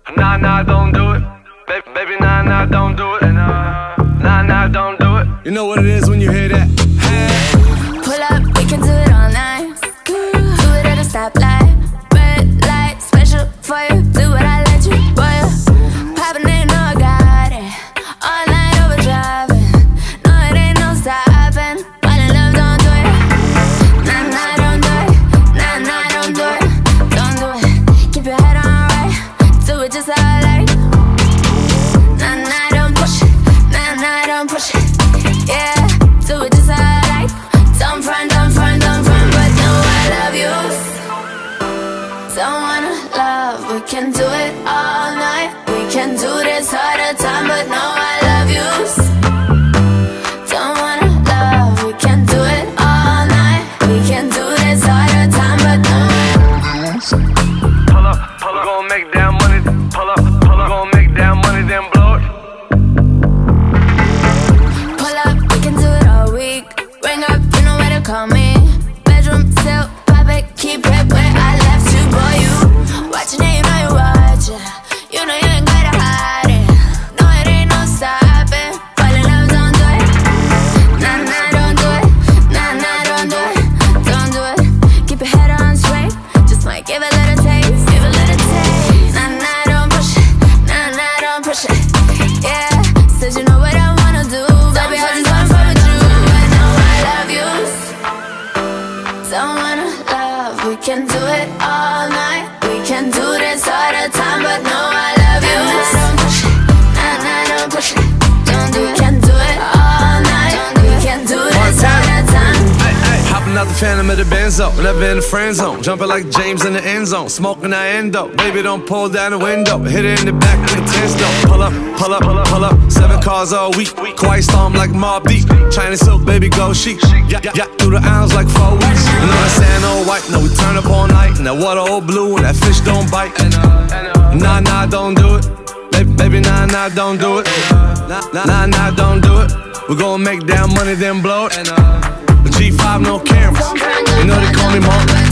Nah, nah, don't do it. Baby, nah, nah, don't do it. Nah, nah, don't do it. You know what it is when you hear that? Hey. Pull up, we can do it all night. Do it at a stoplight. Red light, special for you. Do what I let you, boy. Poppin', ain't no I got it. All night overdriving. No, it ain't no stopping. Fall in love, don't do it. Nah, nah, don't do it. Nah, nah, don't do it. Don't do it. Keep your head on right. Do it just how I like. Nah, nah, don't push it. Nah, nah, don't push it. Yeah, do it just how I like. Don't front, don't front, don't front, but no, I love you. Don't wanna love, we can do it all night. We can do this all the time, but no, I love you. Don't wanna love, we can do it all night. We can do this all the time, but no, I love you. Pull up, gon' make that money. Pull up, gon' make that money, then blow it. Pull up, we can do it all week. Ring up, you know where to call me. Bedroom, still, pop it, keep it where I left you, boy. You watching it, you know you watching. You know you ain't gotta hide it. No, it ain't no stopping. Fall in love, don't do it. Nah, nah, don't do it. Nah, nah, don't do it. Don't do it. Keep your head on straight. Just might give a little taste. Give a little taste. Nah, nah, don't push it. Nah, nah, don't push it. Yeah, said you know what I wanna do. Baby, I just wanna fuck with you. But no, I love you. Don't wanna love, we can do it all night. We can do this all the time, but no, I love you. Don't push it, nah, nah, don't push it. Don't do it, we can do it all night. We can do this all the time. Hopping out the Phantom of the Benzo, never in the friend zone. Jumping like James in the end zone, smoking that endo. Baby, don't pull down the window, hit it in the back with a 10-stone. Pull up, pull up, pull up, pull up. 7 cars all week, quiet storm like Mobb Deep. China silk, baby, go chic. Yeah, through the aisles like 4 weeks. You know that sand all white, no, we turn up all night. And that water all blue, and that fish don't bite. Nah, nah, don't do it. Baby, nah, nah, don't do it. Nah, nah, don't do it. We gon' make that money, then blow it. The G5, no cameras. You know they call me Monk.